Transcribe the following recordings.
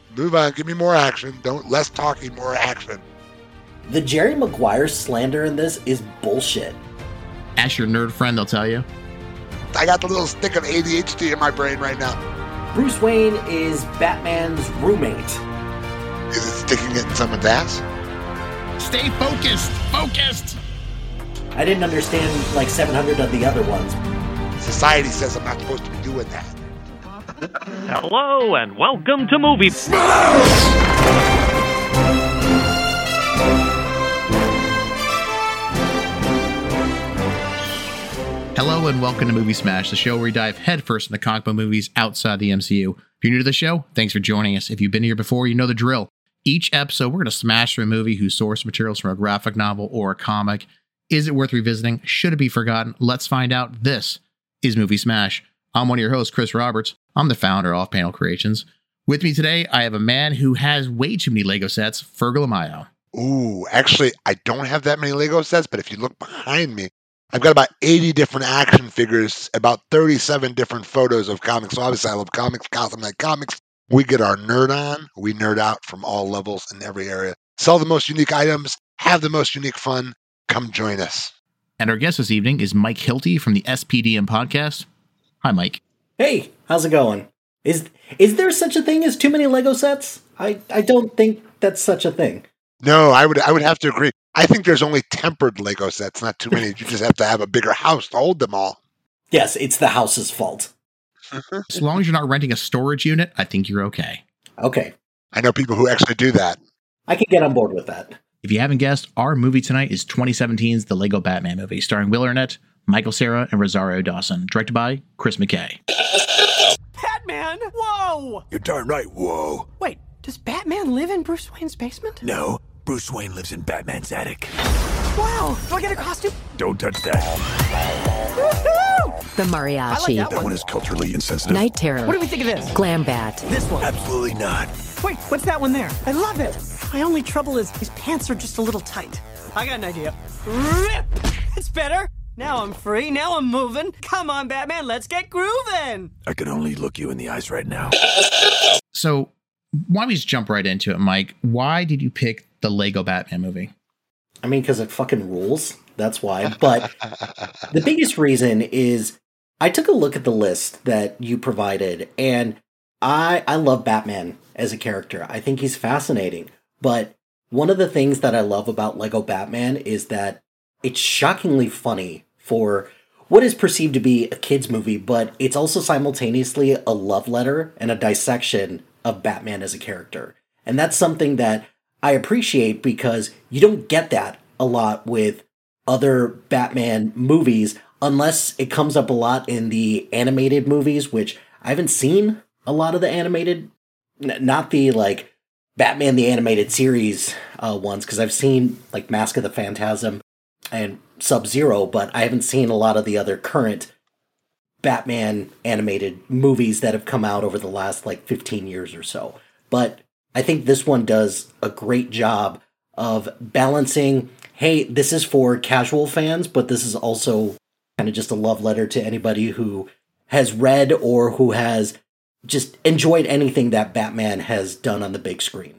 Move on. Give me more action. Don't less talking, more action. The Jerry Maguire slander in this is bullshit. Ask your nerd friend, they'll tell you. I got the little stick of ADHD in my brain right now. Bruce Wayne is Batman's roommate. Is it sticking it in someone's ass? Stay focused! Focused! I didn't understand like 700 of the other ones. Society says I'm not supposed to be doing that. Hello and welcome to Movie Hello and welcome to Movie Smash, the show where we dive headfirst into comic book movies outside the MCU. If you're new to the show, thanks for joining us. If you've been here before, you know the drill. Each episode, we're going to smash through a movie whose source materials from a graphic novel or a comic. Is it worth revisiting? Should it be forgotten? Let's find out. This is Movie Smash. I'm one of your hosts, Chris Roberts. I'm the founder of Off Panel Creations. With me today, I have a man who has way too many Lego sets, Fergal Amayo. Ooh, actually, I don't have that many Lego sets, but if you look behind me, I've got about 80 different action figures, about 37 different photos of comics. So obviously I love comics, Gotham Knight comics. We get our nerd on. We nerd out from all levels in every area. Sell the most unique items, have the most unique fun. Come join us. And our guest this evening is Mike Hilty from the SPDM podcast. Hi, Mike. Hey, how's it going? Is there such a thing as too many Lego sets? I don't think that's such a thing. No, I would have to agree. I think there's only tempered Lego sets, not too many. You just have to have a bigger house to hold them all. Yes, it's the house's fault. As long as you're not renting a storage unit, I think you're okay. Okay. I know people who actually do that. I can get on board with that. If you haven't guessed, our movie tonight is 2017's The Lego Batman Movie, starring Will Arnett, Michael Cera, and Rosario Dawson, directed by Chris McKay. Batman? Whoa! You're darn right, whoa. Wait, does Batman live in Bruce Wayne's basement? No, Bruce Wayne lives in Batman's attic. Wow! Do I get a costume? Don't touch that. Woohoo! The I Mariachi. like That one is culturally insensitive. Night Terror. What do we think of this? Glam Bat. This one. Absolutely not. Wait, what's that one there? I love it. My only trouble is his pants are just a little tight. I got an idea. Rip! It's better. Now I'm free. Now I'm moving. Come on, Batman. Let's get grooving. I could only look you in the eyes right now. So, why don't we just jump right into it, Mike? Why did you pick the Lego Batman movie? I mean, because it fucking rules. That's why. But the biggest reason is I took a look at the list that you provided, and I love Batman as a character. I think he's fascinating. But one of the things that I love about Lego Batman is that it's shockingly funny for what is perceived to be a kid's movie, but it's also simultaneously a love letter and a dissection of Batman as a character. And that's something that I appreciate because you don't get that a lot with other Batman movies unless it comes up a lot in the animated movies, which I haven't seen a lot of the animated, not the like Batman the Animated Series ones, because I've seen like Mask of the Phantasm and Sub-Zero, but I haven't seen a lot of the other current Batman animated movies that have come out over the last like 15 years or so. But I think this one does a great job of balancing, hey, this is for casual fans, but this is also kind of just a love letter to anybody who has read or who has just enjoyed anything that Batman has done on the big screen.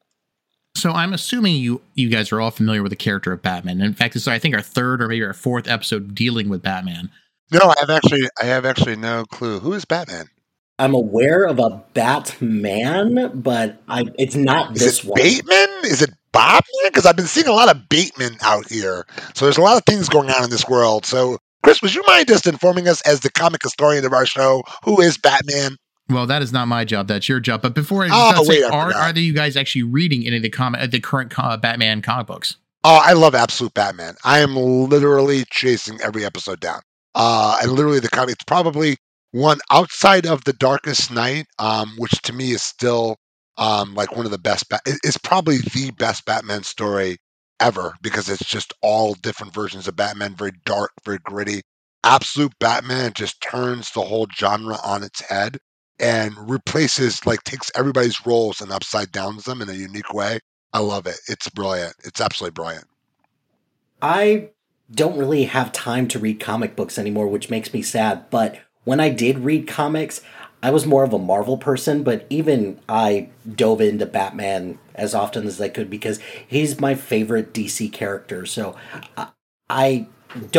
So I'm assuming you guys are all familiar with the character of Batman. In fact, this is, I think, our third or maybe our fourth episode dealing with Batman. No, I have actually no clue. Who is Batman? I'm aware of a Batman, but it's not this one. Is it Bateman? Is it Bobman? Because I've been seeing a lot of Bateman out here. So there's a lot of things going on in this world. So, Chris, would you mind just informing us as the comic historian of our show, who is Batman? Well, that is not my job. That's your job. But before I wait, are you guys actually reading any of the current Batman comic books? Oh, I love Absolute Batman. I am literally chasing every episode down. And literally the comic, it's probably one outside of The Darkest Night, which to me is still like one of the best. It's probably the best Batman story ever because it's just all different versions of Batman, very dark, very gritty. Absolute Batman just turns the whole genre on its head and replaces, like, takes everybody's roles and upside downs them in a unique way. I love it. It's brilliant. It's absolutely brilliant. I don't really have time to read comic books anymore, which makes me sad. But when I did read comics, I was more of a Marvel person, but even I dove into Batman as often as I could because he's my favorite DC character. So I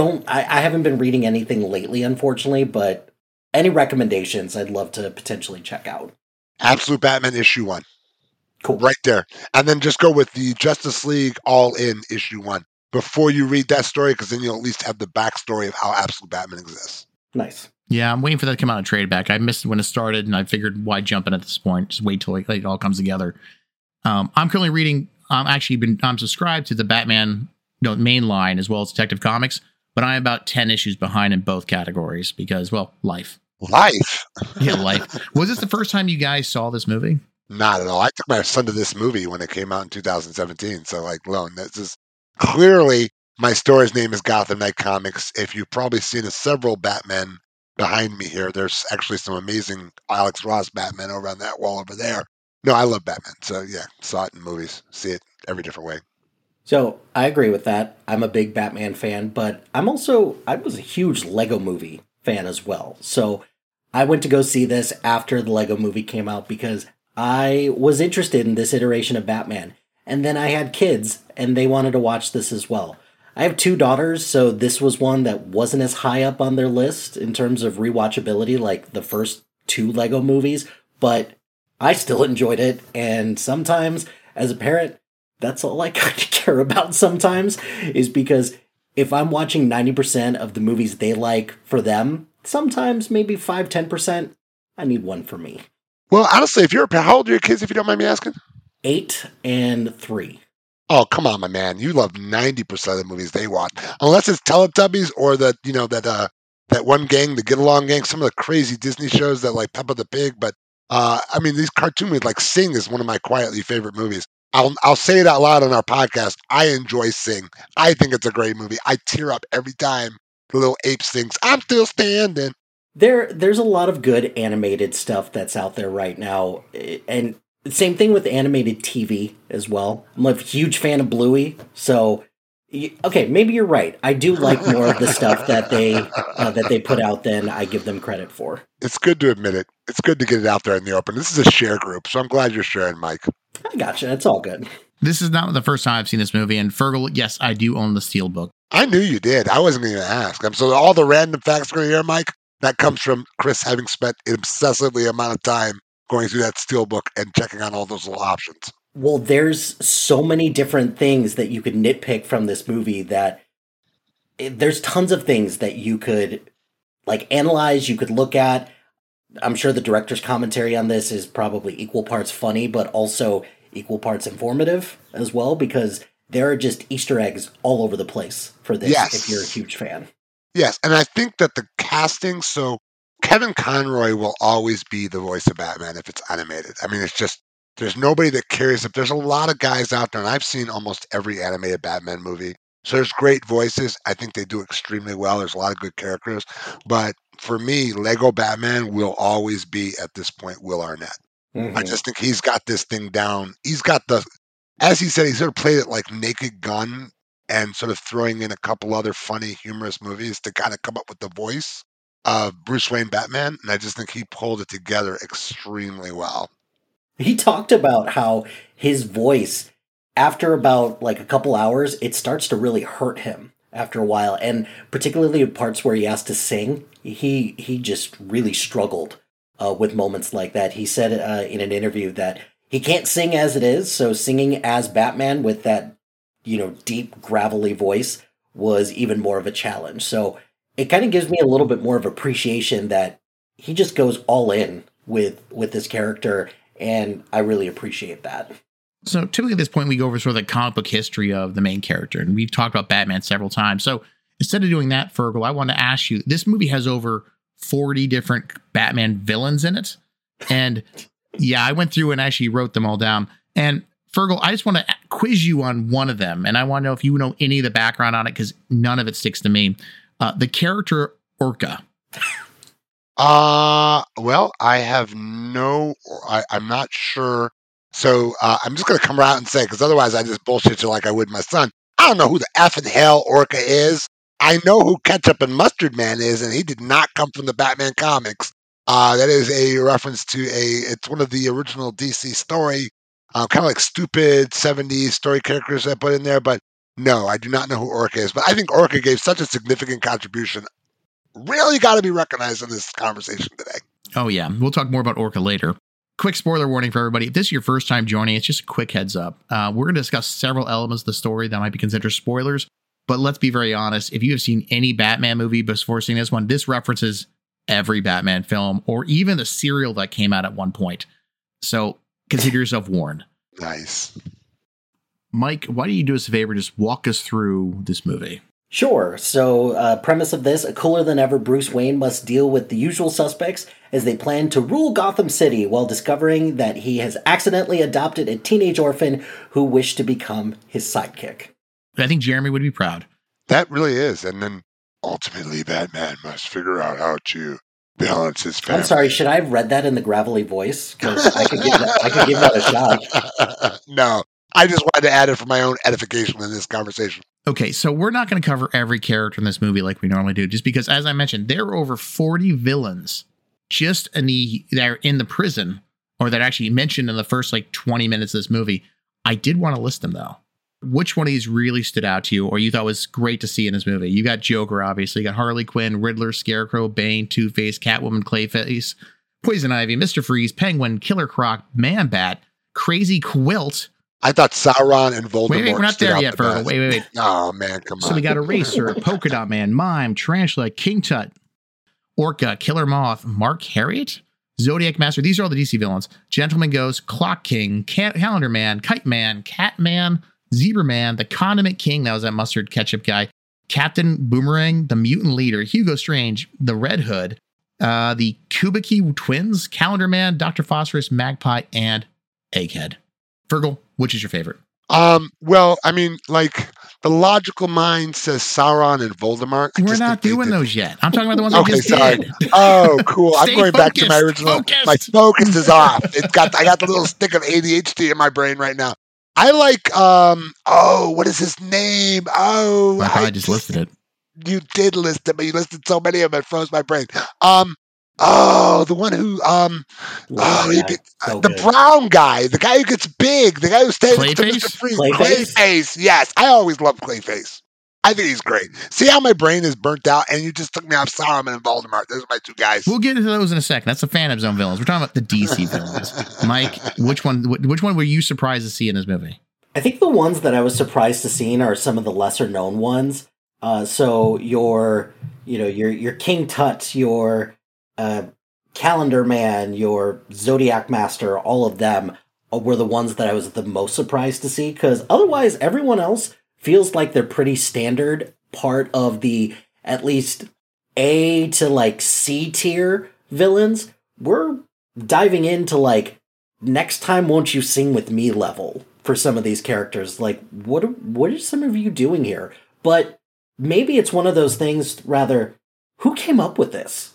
I haven't been reading anything lately, unfortunately, but any recommendations I'd love to potentially check out. Absolute Batman issue 1. Cool. Right there. And then just go with the Justice League All In issue 1 before you read that story, because then you'll at least have the backstory of how Absolute Batman exists. Nice. Yeah, I'm waiting for that to come out in trade back. I missed it when it started, and I figured why jump in at this point? Just wait till it all comes together. I'm currently reading. I'm subscribed to the Batman main line as well as Detective Comics, but I'm about 10 issues behind in both categories because, well, life. Life? Yeah, life. Was this the first time you guys saw this movie? Not at all. I took my son to this movie when it came out in 2017. So, like, alone, this is clearly my store's name is Gotham Knight Comics. If you've probably seen several Batman behind me here, there's actually some amazing Alex Ross Batman over on that wall over there. No, I love Batman. So, yeah, saw it in movies, see it every different way. So I agree with that. I'm a big Batman fan, but I was a huge Lego Movie fan as well. So I went to go see this after the Lego Movie came out because I was interested in this iteration of Batman. And then I had kids and they wanted to watch this as well. I have 2 daughters, so this was one that wasn't as high up on their list in terms of rewatchability like the first 2 Lego movies, but I still enjoyed it. And sometimes as a parent, that's all I kind of care about sometimes, is because if I'm watching 90% of the movies they like for them, sometimes maybe 5-10%, I need one for me. Well, honestly, if you're a parent, how old are your kids, if you don't mind me asking? 8 and 3. Oh, come on, my man. You love 90% of the movies they watch. Unless it's Teletubbies or that one gang, the Get Along Gang, some of the crazy Disney shows that like Peppa the Pig. But I mean, these cartoon movies, like Sing is one of my quietly favorite movies. I'll say it out loud on our podcast. I enjoy Sing. I think it's a great movie. I tear up every time the little ape sings, "I'm still standing." There's a lot of good animated stuff that's out there right now, and same thing with animated TV as well. I'm a huge fan of Bluey, so okay, maybe you're right. I do like more of the stuff that they put out than I give them credit for. It's good to admit it. It's good to get it out there in the open. This is a share group, so I'm glad you're sharing, Mike. I gotcha. It's all good. This is not the first time I've seen this movie, and Fergal, yes, I do own the Steelbook. I knew you did. I wasn't going to ask. So all the random facts we're going to hear, Mike, that comes from Chris having spent an obsessively amount of time going through that Steelbook and checking on all those little options. Well, there's so many different things that you could nitpick from this movie that there's tons of things that you could like analyze, you could look at. I'm sure the director's commentary on this is probably equal parts funny, but also equal parts informative as well, because there are just Easter eggs all over the place for this, Yes. if you're a huge fan. Yes, and I think that the casting, so Kevin Conroy will always be the voice of Batman if it's animated. I mean, it's just, there's nobody that cares. If there's a lot of guys out there, and I've seen almost every animated Batman movie, so there's great voices. I think they do extremely well. There's a lot of good characters. But for me, Lego Batman will always be, at this point, Will Arnett. I just think he's got this thing down. He's got as he said, he sort of played it like Naked Gun and sort of throwing in a couple other funny, humorous movies to kind of come up with the voice of Bruce Wayne Batman. And I just think he pulled it together extremely well. He talked about how his voice, after about like a couple hours, it starts to really hurt him after a while. And particularly in parts where he has to sing, he just really struggled with moments like that. He said in an interview that he can't sing as it is, so singing as Batman with that, deep, gravelly voice was even more of a challenge. So it kind of gives me a little bit more of appreciation that he just goes all in with this character, and I really appreciate that. So typically at this point, we go over sort of the comic book history of the main character, and we've talked about Batman several times. So instead of doing that, Fergal, I want to ask you, this movie has over 40 different Batman villains in it. And yeah, I went through and actually wrote them all down. And Fergal, I just want to quiz you on one of them. And I want to know if you know any of the background on it, because none of it sticks to me. The character Orca. Well, I'm not sure. So I'm just going to come out and say, because otherwise I just bullshit you like I would my son. I don't know who the F in hell Orca is. I know who Ketchup and Mustard Man is, and he did not come from the Batman comics. That is a reference to it's one of the original DC story, kind of like stupid 70s story characters I put in there. But no, I do not know who Orca is. But I think Orca gave such a significant contribution. Really got to be recognized in this conversation today. Oh, yeah. We'll talk more about Orca later. Quick spoiler warning for everybody. If this is your first time joining, it's just a quick heads up. We're going to discuss several elements of the story that might be considered spoilers. But let's be very honest. If you have seen any Batman movie before seeing this one, this references every Batman film or even the serial that came out at one point. So consider yourself warned. Nice. Mike, why don't you do us a favor? Just walk us through this movie. Sure. So, premise of this, a cooler than ever Bruce Wayne must deal with the usual suspects as they plan to rule Gotham City while discovering that he has accidentally adopted a teenage orphan who wished to become his sidekick. I think Jeremy would be proud. That really is. And then ultimately, Batman must figure out how to balance his family. I'm sorry, should I have read that in the gravelly voice? Because I could give that a shot. No, I just wanted to add it for my own edification in this conversation. Okay, so we're not going to cover every character in this movie like we normally do, just because, as I mentioned, there are over 40 villains just that are in the prison, or that actually mentioned in the first 20 minutes of this movie. I did want to list them, though. Which one of these really stood out to you, or you thought was great to see in this movie? You got Joker, obviously. You got Harley Quinn, Riddler, Scarecrow, Bane, Two-Face, Catwoman, Clayface, Poison Ivy, Mr. Freeze, Penguin, Killer Croc, Man-Bat, Crazy Quilt. I thought Sauron and Voldemort. Wait, we're not there yet, Virgil. Wait. Oh, man, come on. So we got Eraser, Polka Dot Man, Mime, Tarantula, King Tut, Orca, Killer Moth, Mark Harriet, Zodiac Master. These are all the DC villains. Gentleman Ghost, Clock King, Calendar Man, Kite Man, Cat Man, Zebra Man, the Condiment King, that was that mustard ketchup guy, Captain Boomerang, the Mutant Leader, Hugo Strange, the Red Hood, the Kubiki Twins, Calendar Man, Dr. Phosphorus, Magpie, and Egghead. Virgil, which is your favorite? Well, I mean, the logical mind says Sauron and Voldemort. We're not doing those yet. I'm talking about the ones okay, I just sorry. did. Oh, cool. I'm going back to my original. Focused. My focus is off. I got the little stick of ADHD in my brain right now. I like, what is his name? Oh, I just listed it. You did list it, but you listed so many of them, it froze my brain. The one who, the brown guy, the guy who gets big, the guy who stays with Mr. Freeze. Clayface, yes. I always love Clayface. I think he's great. See how my brain is burnt out, and you just took me off Sauron and Voldemort. Those are my two guys. We'll get into those in a second. That's the Phantom Zone villains. We're talking about the DC villains. Mike, which one were you surprised to see in this movie? I think the ones that I was surprised to see are some of the lesser known ones. So your King Tut, your Calendar Man, your Zodiac Master, all of them were the ones that I was the most surprised to see, because otherwise everyone else feels like they're pretty standard part of the at least A to C tier villains. We're diving into next time won't you sing with me level for some of these characters. What are some of you doing here? But maybe it's one of those things, rather, who came up with this?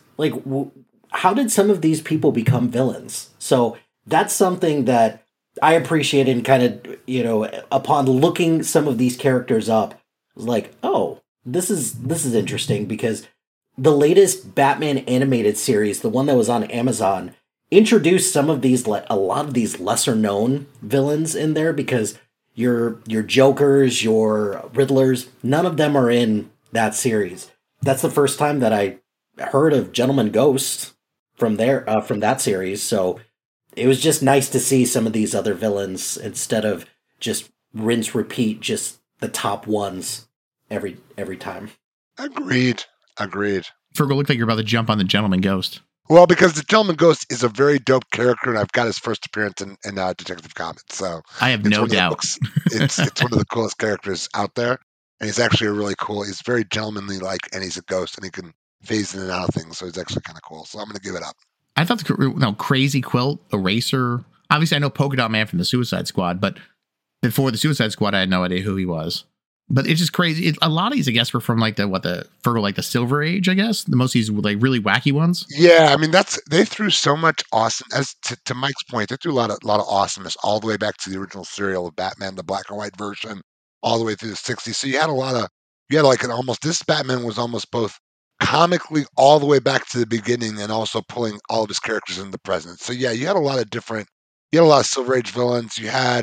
How did some of these people become villains? So that's something that I appreciate, and kind of, upon looking some of these characters up, was oh, this is interesting, because the latest Batman animated series, the one that was on Amazon, introduced some of these, a lot of these lesser known villains in there, because your Jokers, your Riddlers, none of them are in that series. That's the first time that I heard of Gentleman Ghost from that series. So it was just nice to see some of these other villains instead of just rinse repeat just the top ones every time. Agreed. Fergal, looked like you're about to jump on the Gentleman Ghost. Well, because the Gentleman Ghost is a very dope character, and I've got his first appearance in Detective Comics. So I have no doubt. It's one of the coolest characters out there, and he's actually he's very gentlemanly and he's a ghost, and he can phase in and out of things, so he's actually kind of cool. So I'm going to give it up. I thought Crazy Quilt, Eraser. Obviously, I know Polka Dot Man from the Suicide Squad, but before the Suicide Squad, I had no idea who he was. But it's just crazy. A lot of these, I guess, were from the Silver Age, I guess. The most of these were really wacky ones. Yeah, I mean they threw so much awesome. As to Mike's point, they threw a lot of awesomeness all the way back to the original serial of Batman, the black and white version, all the way through the '60s. So you had almost this Batman was almost both comically all the way back to the beginning and also pulling all of his characters into the present. So yeah, you had a lot of Silver Age villains.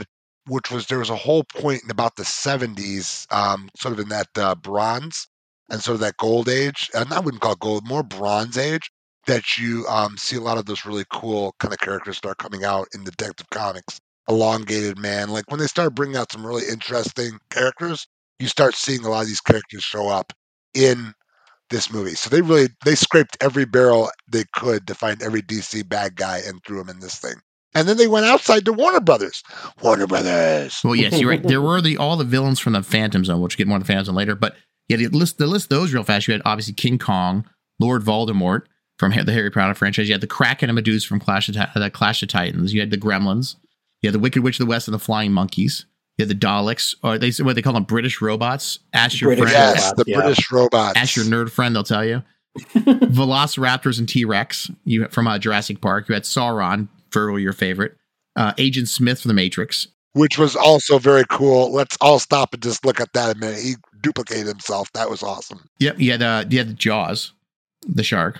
There was a whole point in about the 70s, sort of in that bronze and sort of that gold age, and I wouldn't call it gold, more bronze age, that you see a lot of those really cool kind of characters start coming out in Detective Comics. Elongated Man, like when they started bringing out some really interesting characters, you start seeing a lot of these characters show up in this movie. So they scraped every barrel they could to find every DC bad guy and threw him in this thing. And then they went outside to Warner Brothers. Warner Brothers. Well, yes, you're right. There were all the villains from the Phantom Zone, which we'll get more on the Phantom Zone later. But yeah, the list those real fast. You had obviously King Kong, Lord Voldemort from the Harry Potter franchise. You had the Kraken and Medusa from Clash of Titans. You had the Gremlins. You had the Wicked Witch of the West and the Flying Monkeys. You had the Daleks, or what they call them, British robots. Ask your friend. Yes, the British robots. Ask your nerd friend; they'll tell you. Velociraptors and T-Rex. You from Jurassic Park. You had Sauron, Fergal, your favorite. Agent Smith from The Matrix, which was also very cool. Let's all stop and just look at that a minute. He duplicated himself. That was awesome. Yep. You had the Jaws, the shark.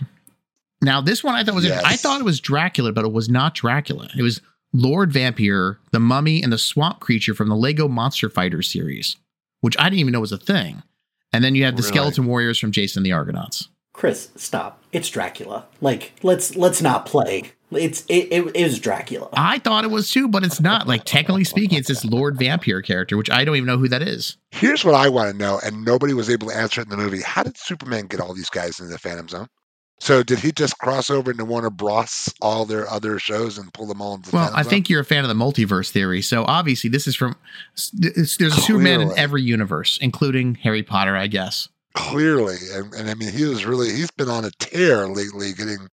Now this one I thought was I thought it was Dracula, but it was not Dracula. It was Lord Vampire, the Mummy, and the Swamp Creature from the Lego Monster Fighter series, which I didn't even know was a thing. And then you had the Skeleton Warriors from Jason and the Argonauts. Chris, stop. It's Dracula. Like, let's not play. It is Dracula. I thought it was too, but it's not. Like, technically speaking, it's this Lord Vampire character, which I don't even know who that is. Here's what I want to know, and nobody was able to answer it in the movie. How did Superman get all these guys into the Phantom Zone? So did he just cross over into Warner Bros. All their other shows and pull them all into the Phantom Zone? I think you're a fan of the multiverse theory. So obviously this is there's a Superman in every universe, including Harry Potter, I guess. Clearly. And I mean, he's been on a tear lately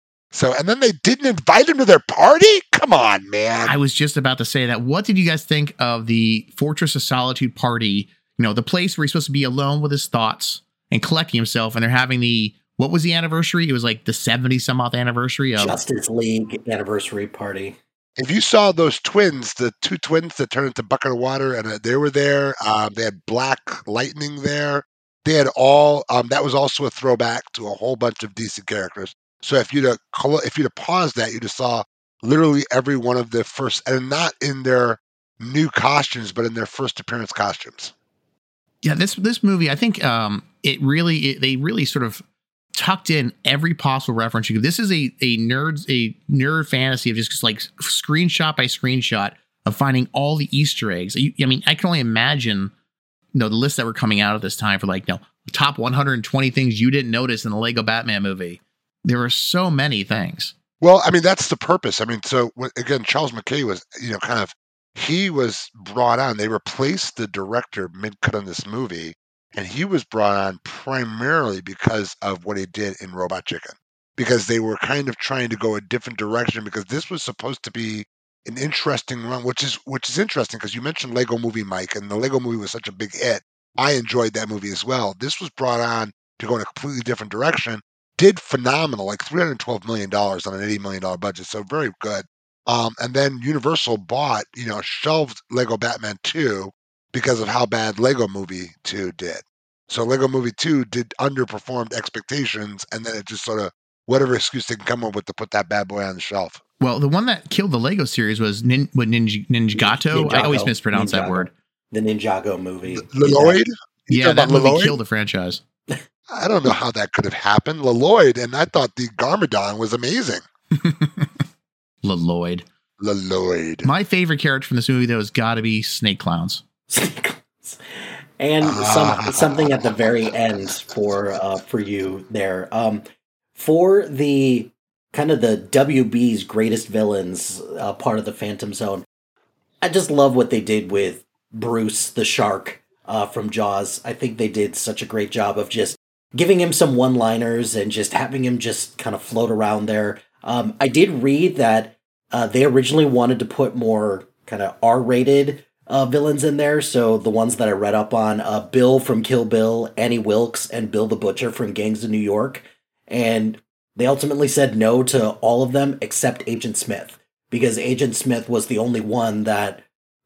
and then they didn't invite him to their party? Come on, man. I was just about to say that. What did you guys think of the Fortress of Solitude party? You know, the place where he's supposed to be alone with his thoughts and collecting himself, and they're having what was the anniversary? It was like the 70-some-odd anniversary of Justice League anniversary party. If you saw those twins, the two twins that turned into Bucket of Water, and they were there, they had Black Lightning there. They had all, that was also a throwback to a whole bunch of DC characters. So if you'd have paused that, you'd have saw literally every one of the first, and not in their new costumes, but in their first appearance costumes. Yeah, this movie, I think they really sort of tucked in every possible reference. This is a nerd fantasy of just like screenshot by screenshot of finding all the Easter eggs. I mean, I can only imagine, the lists that were coming out at this time for top 120 things you didn't notice in the Lego Batman movie. There were so many things. Well, I mean, that's the purpose. I mean, so again, Charles McKay was, he was brought on. They replaced the director mid-cut on this movie, and he was brought on primarily because of what he did in Robot Chicken, because they were kind of trying to go a different direction, because this was supposed to be an interesting run, which is interesting because you mentioned Lego Movie, Mike, and the Lego Movie was such a big hit. I enjoyed that movie as well. This was brought on to go in a completely different direction. Did phenomenal, like $312 million on an $80 million budget, so very good. And then Universal shelved Lego Batman 2 because of how bad Lego Movie 2 did. So Lego Movie 2 did underperformed expectations, and then it just sort of, whatever excuse they can come up with to put that bad boy on the shelf. Well, the one that killed the Lego series was Ninjago. I always mispronounce that word. The Ninjago movie. Lloyd? Yeah, that movie killed the franchise. I don't know how that could have happened. Lloyd, and I thought the Garmadon was amazing. Lloyd. My favorite character from this movie, though, has got to be Snake Clowns. And something at the very end for you there. For the kind of the WB's greatest villains part of the Phantom Zone, I just love what they did with Bruce the Shark from Jaws. I think they did such a great job of just giving him some one-liners and just having him just kind of float around there. I did read that they originally wanted to put more kind of R-rated villains in there. So the ones that I read up on, Bill from Kill Bill, Annie Wilkes, and Bill the Butcher from Gangs of New York. And they ultimately said no to all of them except Agent Smith, because Agent Smith was the only one that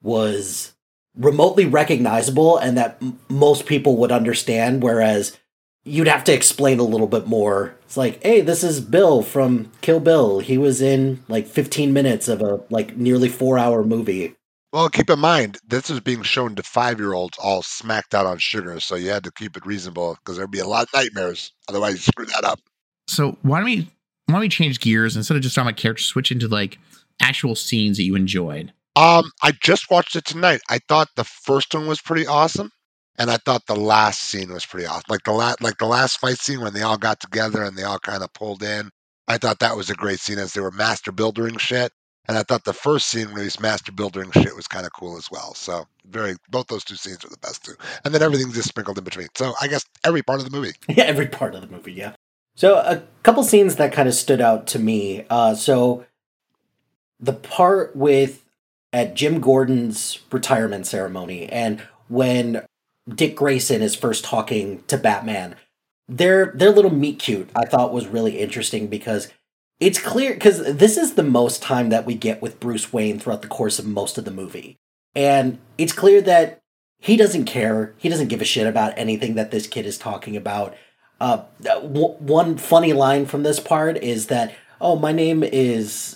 was remotely recognizable and that most people would understand, whereas you'd have to explain a little bit more. It's like, hey, this is Bill from Kill Bill. He was in like 15 minutes of a like nearly 4-hour movie. Well, keep in mind, this is being shown to 5-year-olds all smacked out on sugar, so you had to keep it reasonable because there'd be a lot of nightmares. Otherwise, you screw that up. So why don't we change gears instead of just talking about characters, switch into like actual scenes that you enjoyed? I just watched it tonight. I thought the first one was pretty awesome, and I thought the last scene was pretty awesome. Like the last fight scene when they all got together and they all kind of pulled in. I thought that was a great scene as they were master buildering shit. And I thought the first scene where he's master buildering shit was kind of cool as well. So both those two scenes are the best too. And then everything's just sprinkled in between. So I guess every part of the movie. Yeah, every part of the movie, yeah. So a couple scenes that kind of stood out to me. So the part at Jim Gordon's retirement ceremony and when Dick Grayson is first talking to Batman, their little meet cute I thought was really interesting because it's clear, because this is the most time that we get with Bruce Wayne throughout the course of most of the movie. And it's clear that he doesn't care. He doesn't give a shit about anything that this kid is talking about. One funny line from this part is that, oh, my name is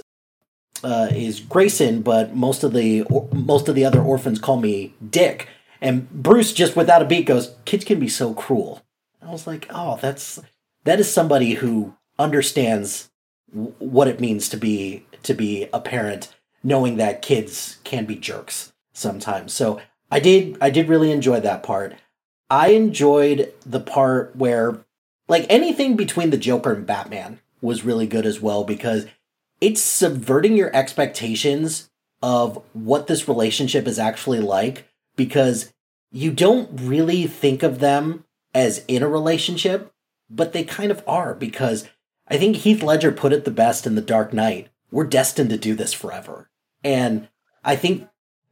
Grayson, but most of the other orphans call me Dick. And Bruce, just without a beat, goes, kids can be so cruel. I was like, oh, that is somebody who understands what it means to be a parent, knowing that kids can be jerks sometimes. So I did really enjoy that part. I enjoyed the part where, like, anything between the Joker and Batman was really good as well, because it's subverting your expectations of what this relationship is actually like, because you don't really think of them as in a relationship, but they kind of are, because I think Heath Ledger put it the best in The Dark Knight. We're destined to do this forever. And I think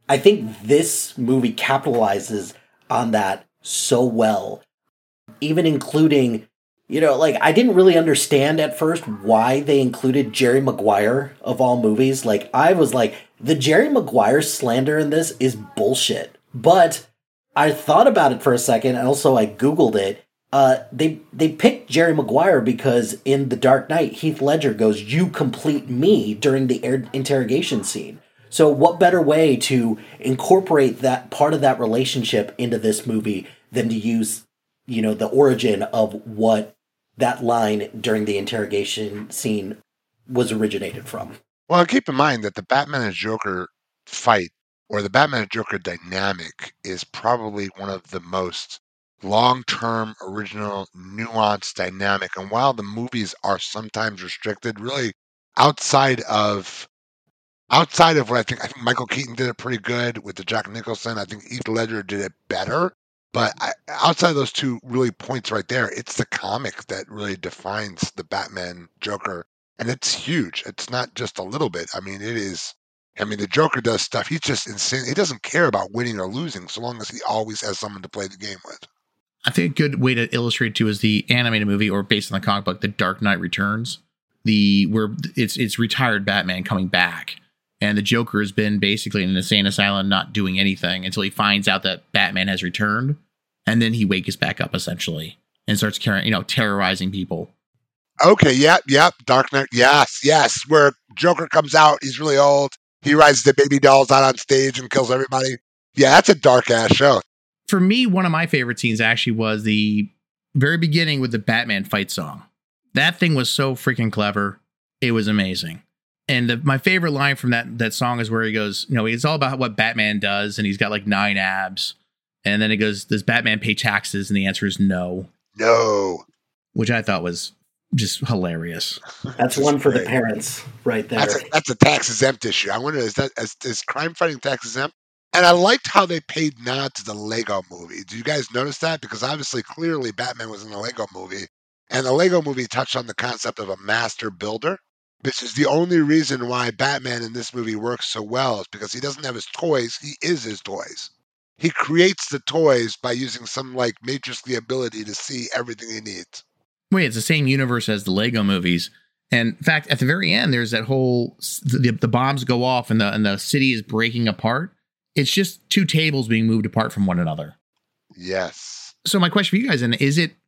this movie capitalizes on that so well, even including, like, I didn't really understand at first why they included Jerry Maguire of all movies. Like, I was like, the Jerry Maguire slander in this is bullshit. But I thought about it for a second, and also I Googled it. They picked Jerry Maguire because in The Dark Knight, Heath Ledger goes, "You complete me," during the interrogation scene. So what better way to incorporate that part of that relationship into this movie than to use, the origin of what that line during the interrogation scene was originated from. Well, keep in mind that the Batman and Joker fight, or the Batman and Joker dynamic, is probably one of the most long-term, original, nuanced dynamic. And while the movies are sometimes restricted, really outside of what I think Michael Keaton did it pretty good with the Jack Nicholson. I think Heath Ledger did it better. But outside of those two really points right there, it's the comic that really defines the Batman Joker. And it's huge. It's not just a little bit. I mean, the Joker does stuff. He's just insane. He doesn't care about winning or losing so long as he always has someone to play the game with. I think a good way to illustrate too is the animated movie, or based on the comic book, The Dark Knight Returns, where it's retired Batman coming back, and the Joker has been basically in an insane asylum, not doing anything until he finds out that Batman has returned, and then he wakes back up essentially and starts terrorizing people. Okay, yep, Dark Knight, yes, where Joker comes out, he's really old, he rides the baby dolls out on stage and kills everybody. Yeah, that's a dark ass show. For me, one of my favorite scenes actually was the very beginning with the Batman fight song. That thing was so freaking clever. It was amazing. And my favorite line from that song is where he goes, it's all about what Batman does, and he's got like 9 abs. And then it goes, does Batman pay taxes? And the answer is no. No. Which I thought was just hilarious. That's one for the parents right there. That's a tax exempt issue. I wonder, is crime fighting tax exempt? And I liked how they paid nod to the Lego movie. Do you guys notice that? Because obviously, clearly, Batman was in the Lego movie. And the Lego movie touched on the concept of a master builder. This is the only reason why Batman in this movie works so well, is because he doesn't have his toys. He is his toys. He creates the toys by using some like matrixly ability to see everything he needs. Wait, it's the same universe as the Lego movies. And in fact, at the very end, there's that whole, the bombs go off and the city is breaking apart. It's just 2 tables being moved apart from one another. Yes. So my question for you guys, is it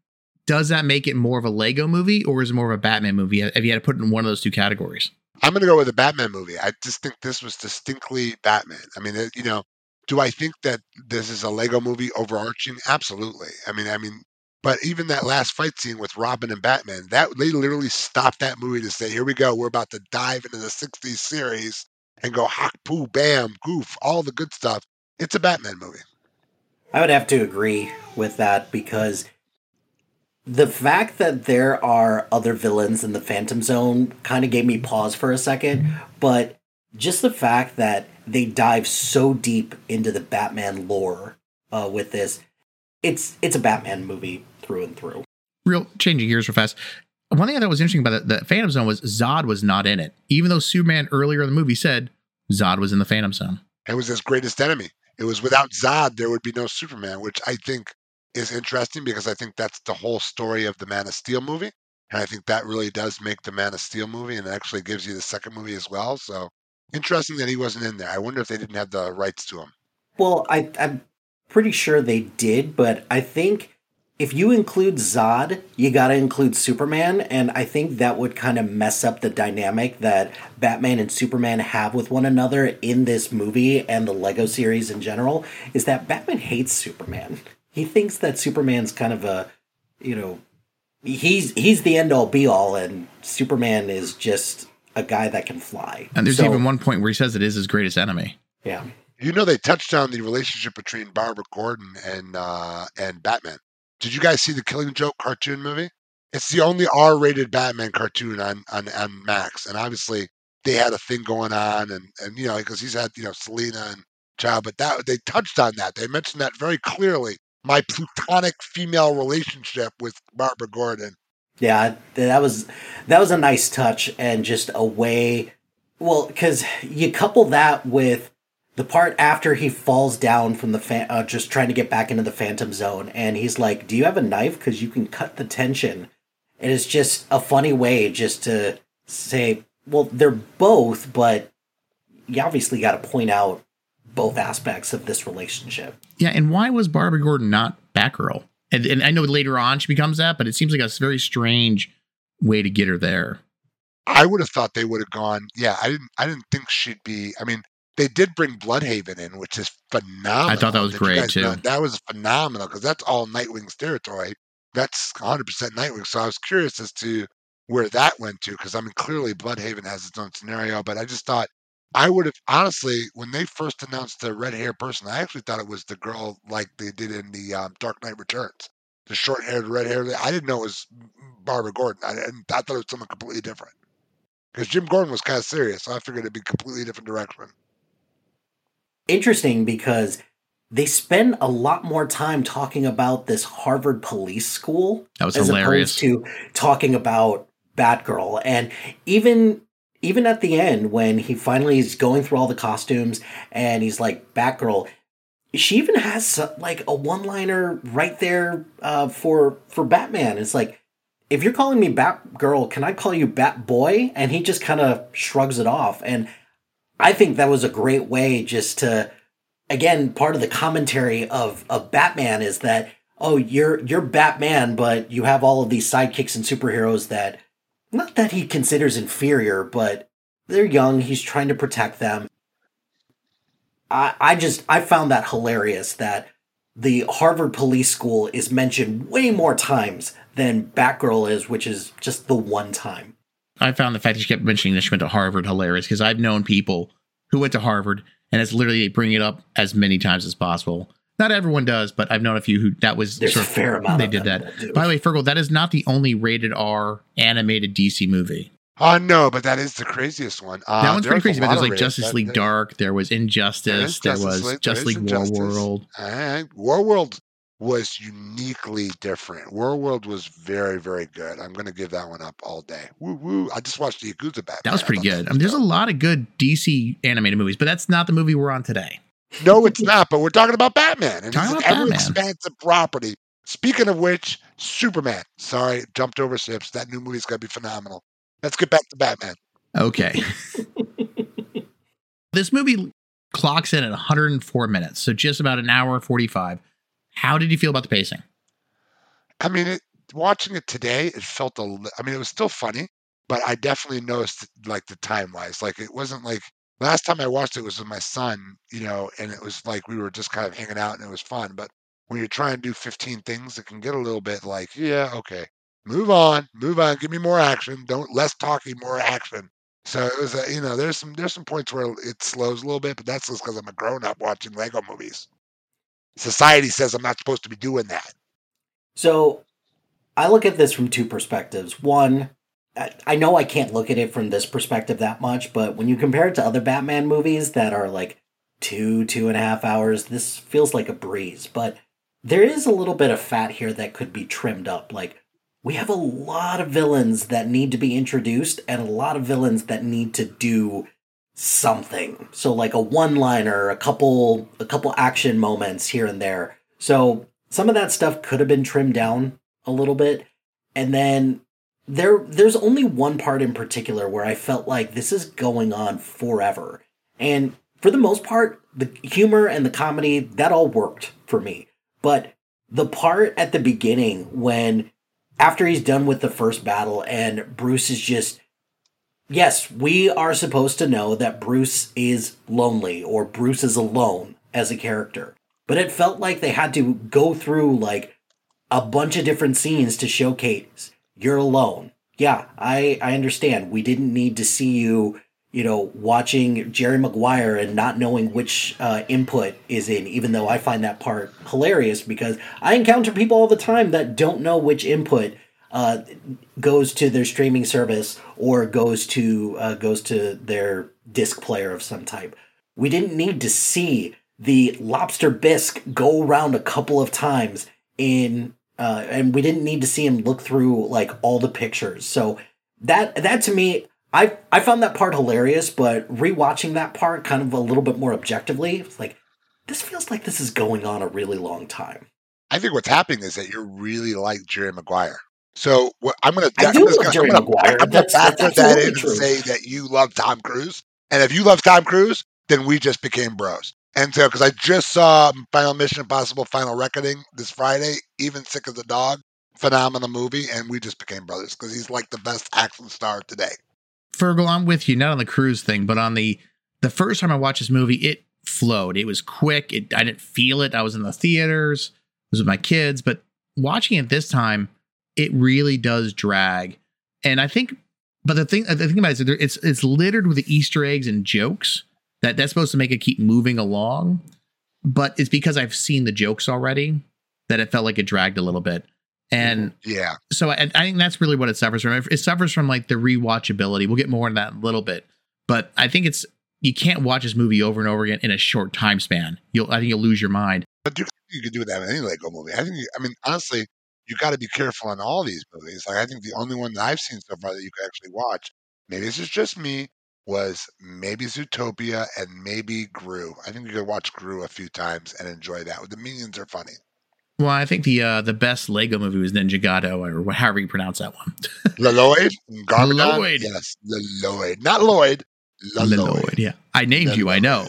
does that make it more of a Lego movie, or is it more of a Batman movie? If you had to put it in one of those two categories. I'm going to go with a Batman movie. I just think this was distinctly Batman. I mean, do I think that this is a Lego movie overarching? Absolutely. But even that last fight scene with Robin and Batman, that they literally stopped that movie to say, "Here we go. We're about to dive into the '60s series and go hawk, poo, bam, goof, all the good stuff." It's a Batman movie. I would have to agree with that because the fact that there are other villains in the Phantom Zone kind of gave me pause for a second, but just the fact that they dive so deep into the Batman lore with this, it's a Batman movie through and through. Real changing gears real fast. One thing I thought was interesting about the Phantom Zone was Zod was not in it, even though Superman earlier in the movie said Zod was in the Phantom Zone. It was his greatest enemy. It was without Zod, there would be no Superman, which I think is interesting because I think that's the whole story of the Man of Steel movie. And I think that really does make the Man of Steel movie and actually gives you the second movie as well. So interesting that he wasn't in there. I wonder if they didn't have the rights to him. Well, I'm pretty sure they did, but I think if you include Zod, you got to include Superman, and I think that would kind of mess up the dynamic that Batman and Superman have with one another in this movie and the Lego series in general, is that Batman hates Superman. He thinks that Superman's kind of a, he's the end-all be-all, and Superman is just a guy that can fly. And there's even one point where he says it is his greatest enemy. Yeah. They touched on the relationship between Barbara Gordon and Batman. Did you guys see the Killing Joke cartoon movie? It's the only R-rated Batman cartoon on Max, and obviously they had a thing going on, and because he's had Selena and Child, but that they touched on that. They mentioned that very clearly. My platonic female relationship with Barbara Gordon. Yeah, that was a nice touch and just a way. Well, because you couple that with the part after he falls down from the just trying to get back into the Phantom Zone, and he's like, "Do you have a knife? Because you can cut the tension." And it's just a funny way just to say, well, they're both, but you obviously got to point out both aspects of this relationship. Yeah, and why was Barbara Gordon not Batgirl? And I know later on she becomes that, but it seems like a very strange way to get her there. I would have thought they would have gone. Yeah, I didn't think she'd be. I mean, they did bring Bloodhaven in, which is phenomenal. I thought that was great too. That was phenomenal because that's all Nightwing's territory. That's 100% Nightwing. So I was curious as to where that went to because clearly Bloodhaven has its own scenario, but I just thought I would have honestly when they first announced the red hair person, I actually thought it was the girl like they did in the Dark Knight Returns, the short haired red hair. I didn't know it was Barbara Gordon. I thought it was someone completely different because Jim Gordon was kind of serious, so I figured it'd be a completely different direction. Interesting because they spend a lot more time talking about this Harvard police school that was hilarious. Opposed to talking about Batgirl. And even at the end when he finally is going through all the costumes and he's like, Batgirl, she even has like a one-liner right there for Batman. It's like, if you're calling me Batgirl, can I call you Batboy? And he just kind of shrugs it off. And I think that was a great way just to, again, part of the commentary of Batman is that, oh, you're Batman, but you have all of these sidekicks and superheroes that, not that he considers inferior, but they're young, he's trying to protect them. I found that hilarious that the Harvard Police School is mentioned way more times than Batgirl is, which is just the one time. I found the fact that she kept mentioning that she went to Harvard hilarious because I've known people who went to Harvard and it's literally they bring it up as many times as possible. Not everyone does, but I've known a few who that was There's sort a fair amount they did that. By the way, Fergal, that is not the only rated R animated DC movie. No, but that is the craziest one. That one's pretty crazy, but there's like Justice League Dark, there was Injustice, there was Justice League Warworld. Warworld was uniquely different. Warworld was very, very good. I'm going to give that one up all day. Woo woo! I just watched the Yakuza Batman. That was pretty good. There's a lot of good DC animated movies, but that's not the movie we're on today. No, it's not. But we're talking about Batman, and talking it's an ever-expansive property. Speaking of which, Superman. Sorry, jumped over Sips. That new movie's going to be phenomenal. Let's get back to Batman. Okay. This movie clocks in at 104 minutes, so just about an hour 45. How did you feel about the pacing? I mean, watching it today, it felt I mean, it was still funny, but I definitely noticed like the time wise. Like it wasn't like last time I watched it was with my son, and it was like we were just kind of hanging out and it was fun. But when you're trying to do 15 things, it can get a little bit like, yeah, okay, move on, give me more action. Don't less talking, more action. So it was, there's some points where it slows a little bit, but that's just because I'm a grown up watching Lego movies. Society says I'm not supposed to be doing that. So I look at this from two perspectives. One, I know I can't look at it from this perspective that much, but when you compare it to other Batman movies that are like 2.5 hours, this feels like a breeze. But there is a little bit of fat here that could be trimmed up. Like, we have a lot of villains that need to be introduced and a lot of villains that need to do something. So like a one-liner, a couple action moments here and there. So some of that stuff could have been trimmed down a little bit. And then there's only one part in particular where I felt like this is going on forever. And for the most part, the humor and the comedy, that all worked for me. But the part at the beginning when, after he's done with the first battle and Bruce is just, yes, we are supposed to know that Bruce is lonely or Bruce is alone as a character. But it felt like they had to go through like a bunch of different scenes to showcase you're alone. Yeah, I understand. We didn't need to see you, watching Jerry Maguire and not knowing which input is in, even though I find that part hilarious because I encounter people all the time that don't know which input goes to their streaming service or goes to their disc player of some type. We didn't need to see the lobster bisque go around a couple of times and we didn't need to see him look through like all the pictures. So that to me, I found that part hilarious, but rewatching that part kind of a little bit more objectively, it's like, this feels like this is going on a really long time. I think what's happening is that you're really like Jerry Maguire. So I do love Jerry Maguire. I'm going to factor that in and say that you love Tom Cruise. And if you love Tom Cruise, then we just became bros. And so, because I just saw Final Mission Impossible Final Reckoning this Friday, Even Sick as a Dog, phenomenal movie, and we just became brothers because he's like the best action star today. Fergal, I'm with you, not on the Cruise thing, but on the first time I watched this movie, it flowed. It was quick. I didn't feel it. I was in the theaters. I was with my kids, but watching it this time, it really does drag. And I think, but the thing about it is it's littered with the Easter eggs and jokes that's supposed to make it keep moving along. But it's because I've seen the jokes already that it felt like it dragged a little bit. And yeah, so I think that's really what it suffers from. It suffers from like the rewatchability. We'll get more into that in a little bit, but I think you can't watch this movie over and over again in a short time span. I think you'll lose your mind. But you can do that in any Lego movie. Honestly, you got to be careful on all these movies. Like, I think the only one that I've seen so far that you can actually watch, maybe this is just me, was maybe Zootopia and maybe Gru. I think you could watch Gru a few times and enjoy that. The minions are funny. Well, I think the best Lego movie was Ninjago, or however you pronounce that one. Leloid? Leloid. Yes, Leloid. Not Lloyd. Leloid, yeah. I named Leloid. You, I know.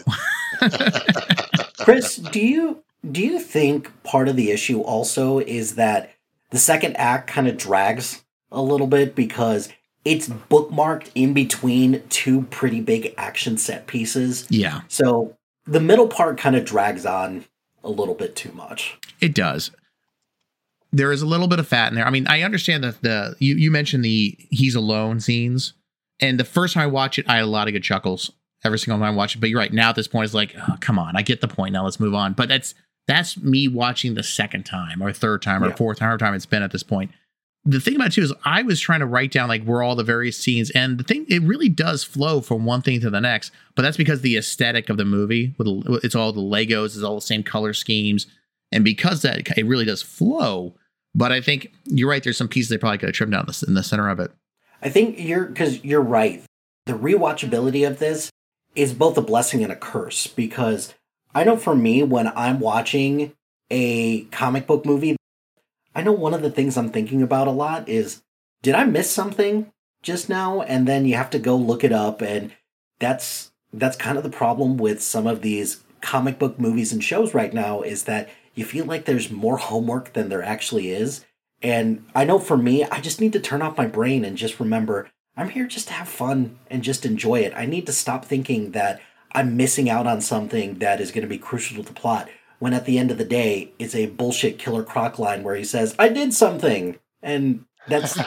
Chris, do you think part of the issue also is that the second act kind of drags a little bit because it's bookmarked in between two pretty big action set pieces? Yeah. So the middle part kind of drags on a little bit too much. It does. There is a little bit of fat in there. I mean, I understand that you mentioned the he's alone scenes, and the first time I watched it, I had a lot of good chuckles every single time I watched it. But you're right. Now at this point, it's like, oh, come on, I get the point. Now let's move on. But that's me watching the second time or third time or fourth time, however time it's been at this point. The thing about it too is I was trying to write down like where all the various scenes, and the thing, it really does flow from one thing to the next, but that's because the aesthetic of the movie, it's all the Legos, it's all the same color schemes. And because that, it really does flow. But I think you're right. There's some pieces they probably could have trimmed down in the center of it. I think you're right. The rewatchability of this is both a blessing and a curse, because I know for me, when I'm watching a comic book movie, I know one of the things I'm thinking about a lot is, did I miss something just now? And then you have to go look it up. And that's kind of the problem with some of these comic book movies and shows right now, is that you feel like there's more homework than there actually is. And I know for me, I just need to turn off my brain and just remember I'm here just to have fun and just enjoy it. I need to stop thinking that I'm missing out on something that is going to be crucial to the plot, when at the end of the day, it's a bullshit Killer Croc line where he says, I did something. And that's it.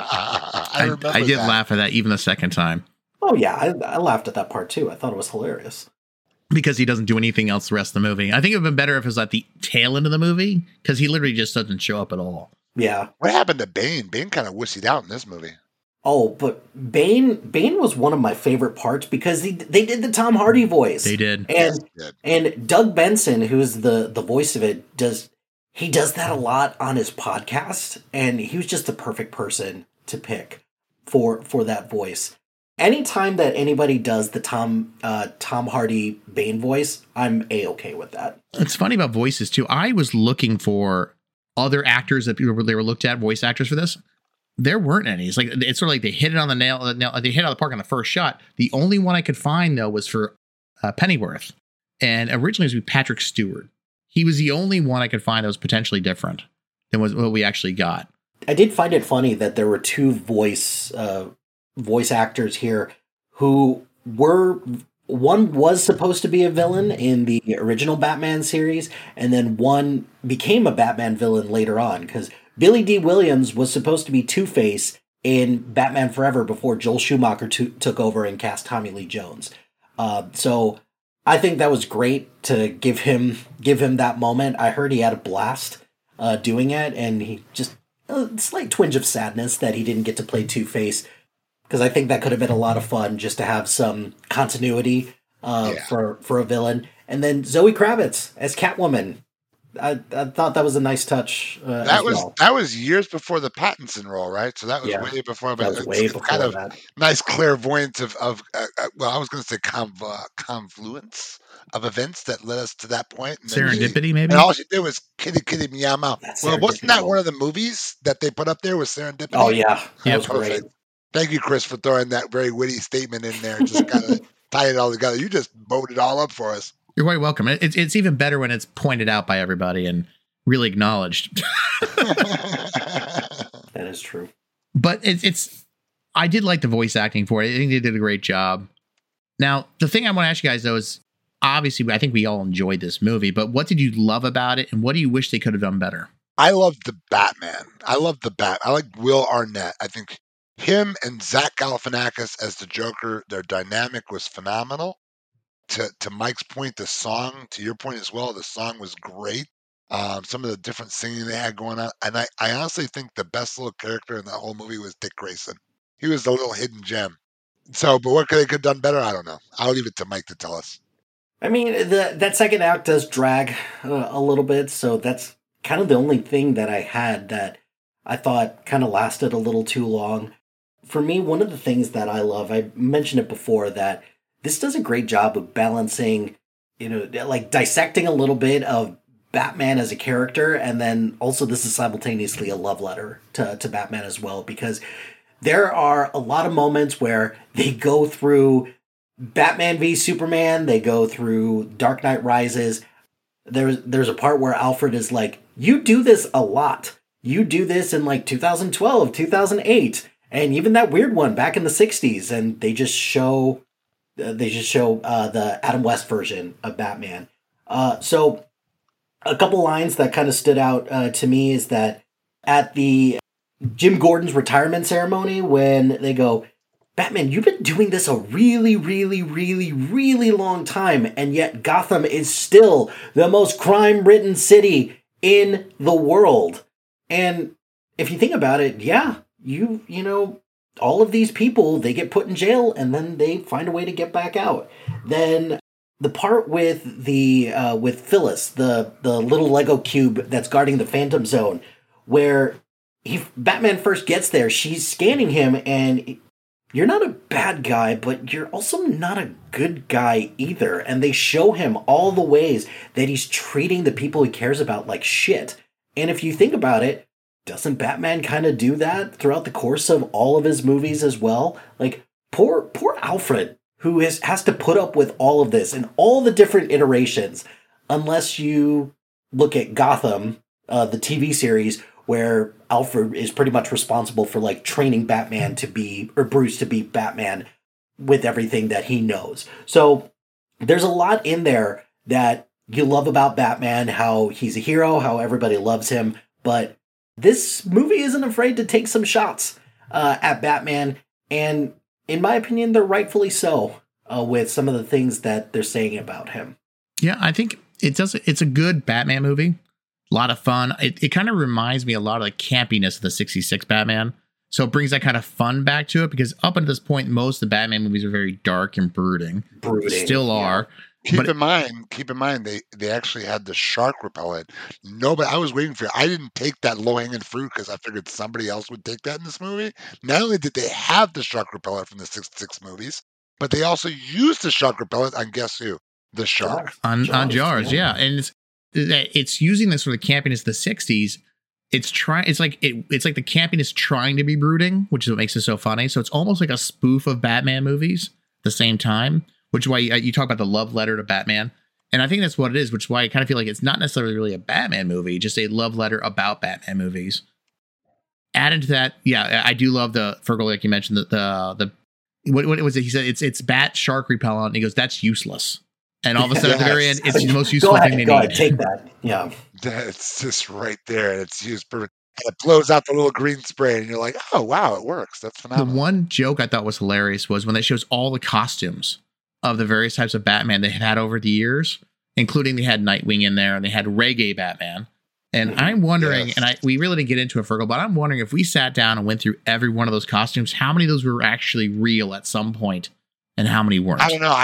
I did laugh at that even the second time. Oh, yeah. I laughed at that part, too. I thought it was hilarious. Because he doesn't do anything else the rest of the movie. I think it would have been better if it was at the tail end of the movie, because he literally just doesn't show up at all. Yeah. What happened to Bane? Bane kind of wussied out in this movie. Oh, but Bane was one of my favorite parts because they did the Tom Hardy voice. They did. And Doug Benson, who's the voice of it, does that a lot on his podcast, and he was just the perfect person to pick for that voice. Anytime that anybody does the Tom Hardy Bane voice, I'm A-okay with that. It's funny about voices too. I was looking for other actors that they were looked at, voice actors for this. There weren't any. It's sort of like they hit it on the nail. They hit it on the park on the first shot. The only one I could find though was for Pennyworth, and originally it was Patrick Stewart. He was the only one I could find that was potentially different than what we actually got. I did find it funny that there were two voice actors here who one was supposed to be a villain in the original Batman series, and then one became a Batman villain later on, because Billy D. Williams was supposed to be Two-Face in Batman Forever before Joel Schumacher took over and cast Tommy Lee Jones. So I think that was great to give him that moment. I heard he had a blast doing it, and he just a slight twinge of sadness that he didn't get to play Two-Face, because I think that could have been a lot of fun just to have some continuity for a villain. And then Zoe Kravitz as Catwoman. I thought that was a nice touch. That was years before the Pattinson role, right? So that was way before. That was way before kind of that. Nice clairvoyance of well, I was going to say confluence of events that led us to that point. And Serendipity, maybe. And all she did was kitty meow meow. Well, wasn't that one of the movies that they put up there with Serendipity? Oh yeah, that was perfect. Great. Thank you, Chris, for throwing that very witty statement in there. Just kind of tie it all together. You just bowed it all up for us. You're quite welcome. It's even better when it's pointed out by everybody and really acknowledged. That is true. But I did like the voice acting for it. I think they did a great job. Now, the thing I want to ask you guys, though, is obviously I think we all enjoyed this movie, but what did you love about it, and what do you wish they could have done better? I loved the Batman. I like Will Arnett. I think him and Zach Galifianakis as the Joker, their dynamic was phenomenal. To Mike's point, the song, to your point as well, the song was great. Some of the different singing they had going on. And I honestly think the best little character in the whole movie was Dick Grayson. He was the little hidden gem. So, but what they could have done better? I don't know. I'll leave it to Mike to tell us. I mean, that second act does drag a little bit, so that's kind of the only thing that I had that I thought kind of lasted a little too long. For me, one of the things that I love, I mentioned it before, that this does a great job of balancing, like dissecting a little bit of Batman as a character, and then also this is simultaneously a love letter to Batman as well, because there are a lot of moments where they go through Batman v Superman, they go through Dark Knight Rises. There's a part where Alfred is like, you do this a lot. You do this in like 2012, 2008, and even that weird one back in the 60s, and they just show the Adam West version of Batman. So a couple lines that kind of stood out to me is that at the Jim Gordon's retirement ceremony, when they go, Batman, you've been doing this a really, really, really, really long time, and yet Gotham is still the most crime-ridden city in the world. And if you think about it, yeah, you know, all of these people, they get put in jail and then they find a way to get back out. Then the part with with Phyllis, the little Lego cube that's guarding the Phantom Zone, where Batman first gets there, she's scanning him, and you're not a bad guy, but you're also not a good guy either. And they show him all the ways that he's treating the people he cares about like shit. And if you think about it, doesn't Batman kind of do that throughout the course of all of his movies as well? Like, poor Alfred, who has to put up with all of this and all the different iterations, unless you look at Gotham, the TV series, where Alfred is pretty much responsible for like training Batman to be, or Bruce to be Batman with everything that he knows. So there's a lot in there that you love about Batman, how he's a hero, how everybody loves him, but this movie isn't afraid to take some shots at Batman, and in my opinion, they're rightfully so with some of the things that they're saying about him. Yeah, I think it's a good Batman movie. A lot of fun. It kind of reminds me a lot of the campiness of the 66 Batman. So it brings that kind of fun back to it, because up until this point, most of the Batman movies are very dark and brooding. Still are. Keep in mind, they actually had the shark repellent. I was waiting for it. I didn't take that low-hanging fruit because I figured somebody else would take that in this movie. Not only did they have the shark repellent from the 66 movies, but they also used the shark repellent on guess who? The shark. On Jaws, yeah. And it's using this sort of campiness of the 60s. It's like the campiness trying to be brooding, which is what makes it so funny. So it's almost like a spoof of Batman movies at the same time, which is why you talk about the love letter to Batman. And I think that's what it is, which is why I kind of feel like it's not necessarily really a Batman movie, just a love letter about Batman movies. Added to that, yeah, I do love the Fergal, like you mentioned, the what was it? He said it's bat shark repellent. And he goes, that's useless. And all of a sudden, at the very end, it's the most useful thing they need. Take that. Yeah. It's just right there. And it's used perfect. And it blows out the little green spray. And you're like, oh, wow, it works. That's phenomenal. The one joke I thought was hilarious was when they shows all the costumes of the various types of Batman they had over the years, including they had Nightwing in there and they had Reggae Batman. And I'm wondering, and we really didn't get into it, Fergal, but I'm wondering if we sat down and went through every one of those costumes, how many of those were actually real at some point? And how many weren't? I don't know.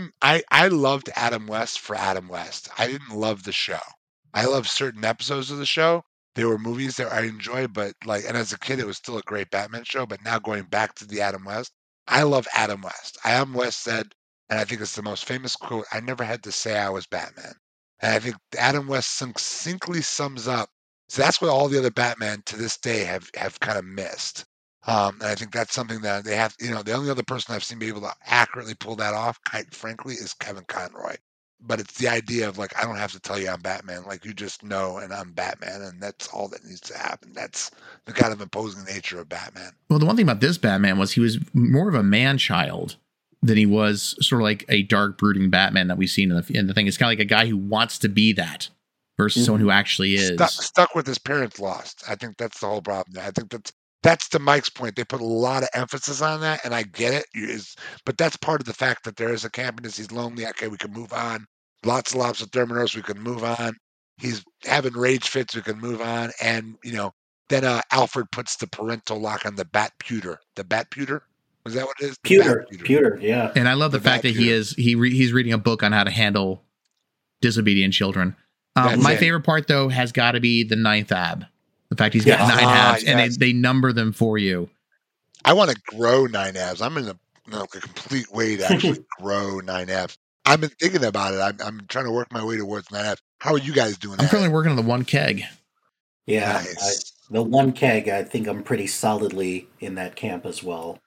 I loved Adam West for Adam West. I didn't love the show. I loved certain episodes of the show. There were movies that I enjoyed, but and as a kid, it was still a great Batman show. But now going back to the Adam West, I love Adam West. Adam West said, and I think it's the most famous quote, I never had to say I was Batman. And I think Adam West succinctly sums up. So that's what all the other Batman to this day have kind of missed. And I think that's something that they have, the only other person I've seen be able to accurately pull that off, quite frankly, is Kevin Conroy. But it's the idea of like, I don't have to tell you I'm Batman. Like, you just know, and I'm Batman. And that's all that needs to happen. That's the kind of imposing nature of Batman. Well, the one thing about this Batman was he was more of a man-child than he was sort of like a dark, brooding Batman that we've seen in the thing. It's kind of like a guy who wants to be that versus someone who actually is. Stuck with his parents lost. I think that's the whole problem. I think that's to Mike's point. They put a lot of emphasis on that, and I get it. But that's part of the fact that there is a campiness. He's lonely. Okay, we can move on. Lots and lots of Terminus. We can move on. He's having rage fits. We can move on. And, then Alfred puts the parental lock on the bat pewter. The bat pewter? Was that what it is? Pewter, yeah. And I love the fact that he's reading a book on how to handle disobedient children. My favorite part, though, has got to be the ninth ab. The fact he's got 9 abs, and they number them for you. I want to grow 9 abs. I'm in a complete way to actually grow 9 abs. I've been thinking about it. I'm trying to work my way towards 9 abs. How are you guys doing? I'm currently working on the 1 keg. Yeah, nice. The 1 keg. I think I'm pretty solidly in that camp as well.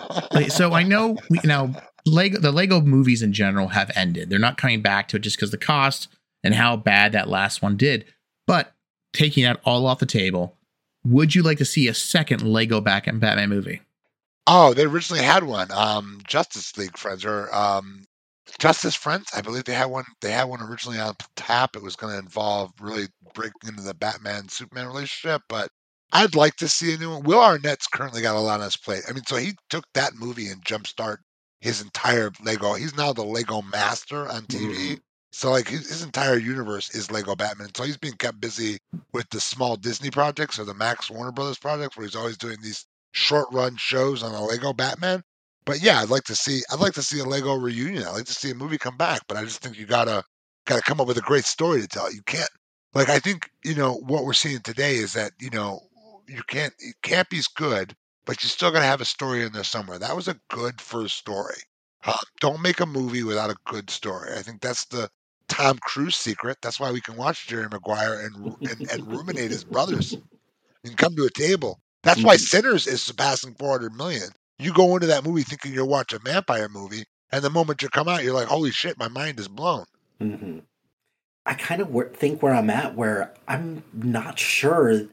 So I know the Lego movies in general have ended. They're not coming back to it just because the cost and how bad that last one did. But taking that all off the table, would you like to see a second Lego Batman movie? Oh, they originally had one. Justice League Friends or Justice Friends. I believe they had one. They had one originally on tap. It was going to involve really breaking into the Batman-Superman relationship, but I'd like to see a new one. Will Arnett's currently got a lot on his plate. I mean, so he took that movie and jumpstart his entire Lego. He's now the Lego master on TV. Mm-hmm. So like his entire universe is Lego Batman. So he's being kept busy with the small Disney projects or the Max Warner Brothers projects where he's always doing these short run shows on a Lego Batman. But yeah, I'd like to see a Lego reunion. I'd like to see a movie come back, but I just think you gotta come up with a great story to tell. You can't, like, I think, what we're seeing today is that, campy's good, but you still gotta have a story in there somewhere. That was a good first story. Don't make a movie without a good story. I think that's the Tom Cruise secret. That's why we can watch Jerry Maguire and ruminate his brothers and come to a table. That's why Sinners is surpassing 400 million. You go into that movie thinking you're watching a vampire movie, and the moment you come out, you're like, holy shit, my mind is blown. Mm-hmm. I kind of think where I'm at, where I'm not sure.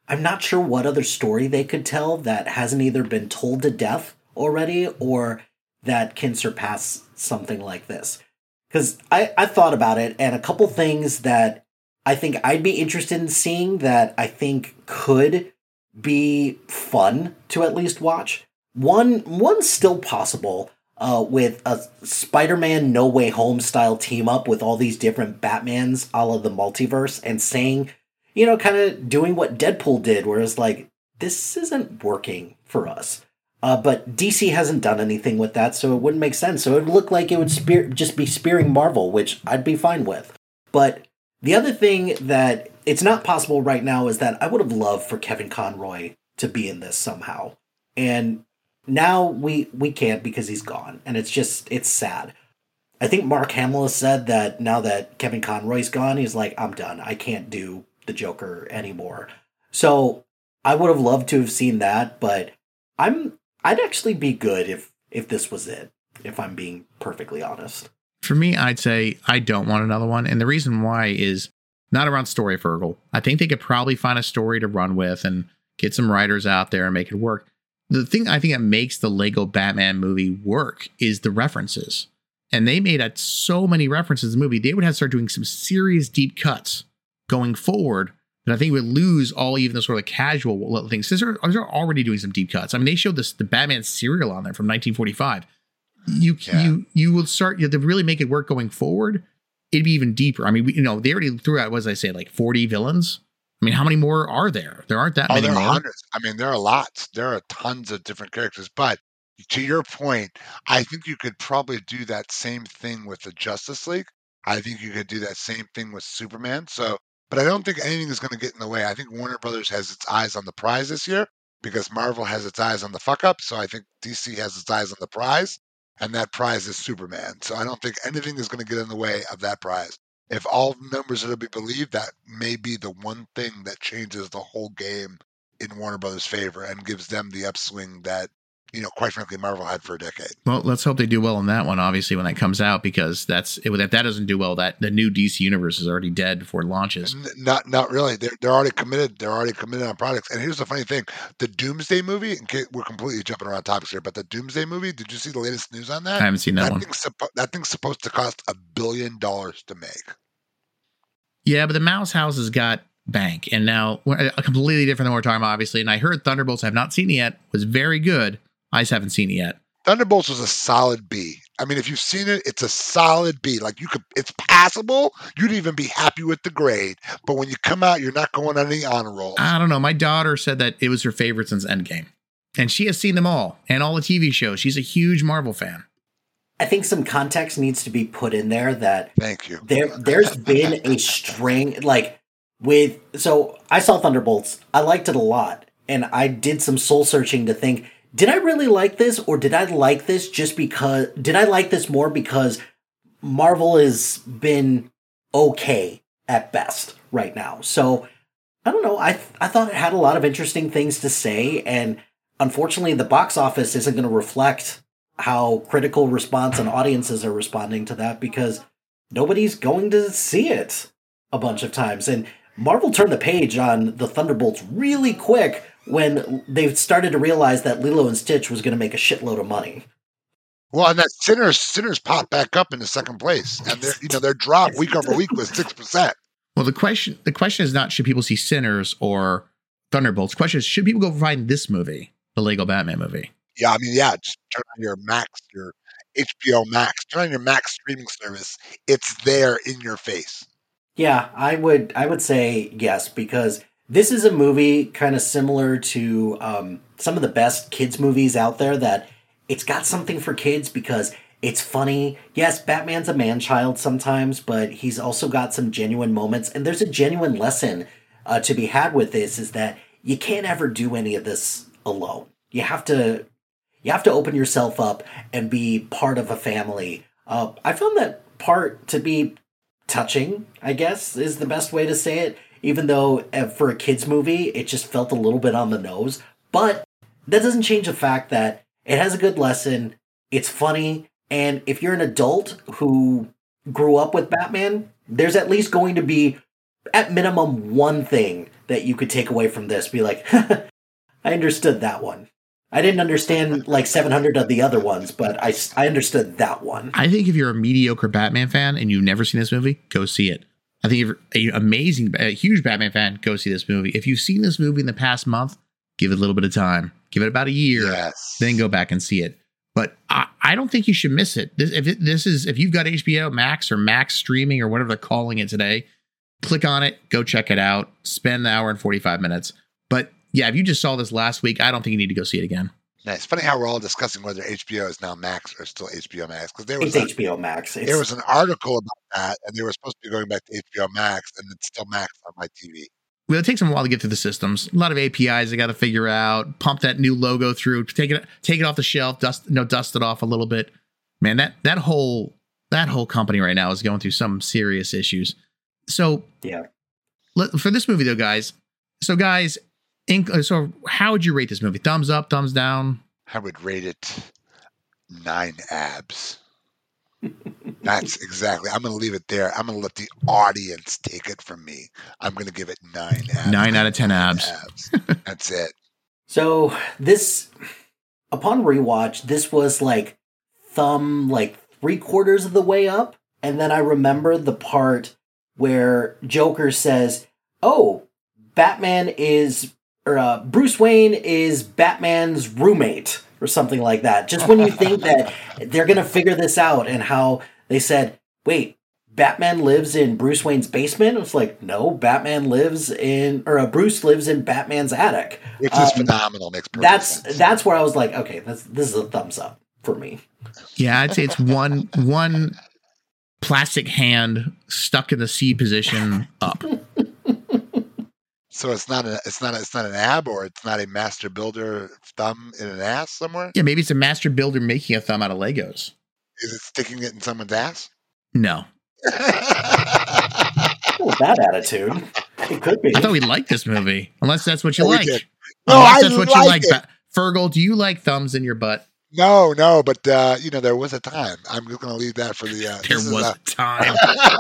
I'm not sure what other story they could tell that hasn't either been told to death already or that can surpass something like this. Because I thought about it, and a couple things that I think I'd be interested in seeing that I think could be fun to at least watch. One's still possible with a Spider-Man No Way Home style team up with all these different Batmans a la the multiverse and saying, kind of doing what Deadpool did, where it's like, this isn't working for us. But DC hasn't done anything with that, so it wouldn't make sense. So it would look like it would just be spearing Marvel, which I'd be fine with. But the other thing that it's not possible right now is that I would have loved for Kevin Conroy to be in this somehow. And now we can't because he's gone. And it's sad. I think Mark Hamill has said that now that Kevin Conroy's gone, he's like, I'm done. I can't do the Joker anymore. So I would have loved to have seen that, but I'd actually be good if this was it, if I'm being perfectly honest. For me, I'd say I don't want another one. And the reason why is not around story, Fergal. I think they could probably find a story to run with and get some writers out there and make it work. The thing I think that makes the Lego Batman movie work is the references. And they made so many references in the movie, they would have to start doing some serious deep cuts going forward. And I think would lose all even the sort of casual things. They're already doing some deep cuts. I mean, they showed the Batman cereal on there from 1945. You will start to really make it work going forward. It'd be even deeper. I mean, they already threw out, what did I say, like 40 villains? I mean, how many more are there? There aren't that many there are more. hundreds. I mean, there are lots. There are tons of different characters. But to your point, I think you could probably do that same thing with the Justice League. I think you could do that same thing with Superman. But I don't think anything is going to get in the way. I think Warner Brothers has its eyes on the prize this year because Marvel has its eyes on the fuck up. So I think DC has its eyes on the prize, and that prize is Superman. So I don't think anything is going to get in the way of that prize. If all numbers are to be believed, that may be the one thing that changes the whole game in Warner Brothers' favor and gives them the upswing that, quite frankly, Marvel had for a decade. Well, let's hope they do well in that one, obviously, when that comes out, because if that doesn't do well, that the new DC universe is already dead before it launches. Not really. They're already committed. They're already committed on products. And here's the funny thing: the Doomsday movie. We're completely jumping around topics here, but the Doomsday movie. Did you see the latest news on that? I haven't seen that one. That thing's supposed to cost $1 billion to make. Yeah, but the Mouse House has got bank, and now completely different than what we're talking about, obviously. And I heard Thunderbolts, I have not seen it yet, was very good. I just haven't seen it yet. Thunderbolts was a solid B. I mean, if you've seen it, it's a solid B. Like it's passable. You'd even be happy with the grade. But when you come out, you're not going on any honor rolls. I don't know. My daughter said that it was her favorite since Endgame, and she has seen them all and all the TV shows. She's a huge Marvel fan. I think some context needs to be put in there that thank you. There's been a string so I saw Thunderbolts. I liked it a lot, and I did some soul searching to think, did I really like this, or did I like this did I like this more because Marvel has been okay at best right now? So I don't know. I thought it had a lot of interesting things to say, and unfortunately the box office isn't going to reflect how critical response and audiences are responding to that because nobody's going to see it a bunch of times. And Marvel turned the page on the Thunderbolts really quick when they started to realize that Lilo and Stitch was going to make a shitload of money. Well, and that Sinners popped back up into second place, and their drop week over week was 6%. Well, the question is not should people see Sinners or Thunderbolts. The question is should people go find this movie, the Lego Batman movie? Yeah, I mean, just turn on your Max, your HBO Max, turn on your Max streaming service. It's there in your face. Yeah, I would say yes, because this is a movie kind of similar to some of the best kids movies out there that it's got something for kids because it's funny. Yes, Batman's a man-child sometimes, but he's also got some genuine moments. And there's a genuine lesson to be had with this is that you can't ever do any of this alone. You have to open yourself up and be part of a family. I found that part to be touching, I guess, is the best way to say it. Even though for a kids movie, it just felt a little bit on the nose. But that doesn't change the fact that it has a good lesson. It's funny. And if you're an adult who grew up with Batman, there's at least going to be, at minimum, one thing that you could take away from this. Be like, I understood that one. I didn't understand like 700 of the other ones, but I understood that one. I think if you're a mediocre Batman fan and you've never seen this movie, go see it. I think if you're a huge Batman fan, go see this movie. If you've seen this movie in the past month, give it a little bit of time. Give it about a year, then go back and see it. But I don't think you should miss it. If you've got HBO Max or Max streaming or whatever they're calling it today, click on it, go check it out, spend the hour and 45 minutes. But yeah, if you just saw this last week, I don't think you need to go see it again. Nice. Funny how we're all discussing whether HBO is now Max or still HBO Max. Because it's HBO Max. There was an article about that, and they were supposed to be going back to HBO Max, and it's still Max on my TV. Well, it takes them a while to get through the systems. A lot of APIs they got to figure out, pump that new logo through, take it off the shelf, dust it off a little bit. Man, that whole company right now is going through some serious issues. So yeah, for this movie though, guys. So how would you rate this movie? Thumbs up, thumbs down? I would rate it 9 abs. That's exactly. I'm going to leave it there. I'm going to let the audience take it from me. I'm going to give it 9 abs. 9 out of 10 abs. That's it. So this, upon rewatch, this was like thumb like 3/4 of the way up, and then I remember the part where Joker says, "Oh, Bruce Wayne is Batman's roommate," or something like that. Just when you think that they're going to figure this out, and how they said, wait, Batman lives in Bruce Wayne's basement? It's like, no, Bruce lives in Batman's attic. Which is phenomenal. Makes perfect sense. That's where I was like, okay, this is a thumbs up for me. Yeah, I'd say it's one plastic hand stuck in the C position up. So it's not an ab, or it's not a master builder thumb in an ass somewhere? Yeah, maybe it's a master builder making a thumb out of Legos. Is it sticking it in someone's ass? No. Oh, that attitude. It could be. I thought we liked this movie. Unless that's what you like. No, unless that's what you like. Fergal, do you like thumbs in your butt? No, but there was a time. I'm just going to leave that for the. There was a time.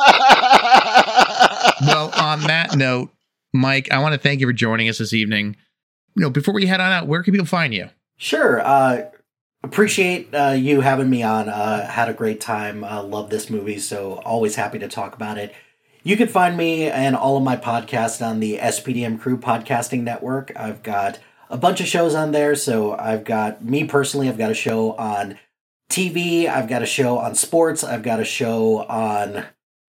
Well, on that note, Mike, I want to thank you for joining us this evening. Before we head on out, where can people find you? Sure. Appreciate you having me on. Had a great time. Love this movie, so always happy to talk about it. You can find me and all of my podcasts on the SPDM Crew Podcasting Network. I've got a bunch of shows on there. So I've got a show on TV. I've got a show on sports. I've got a show on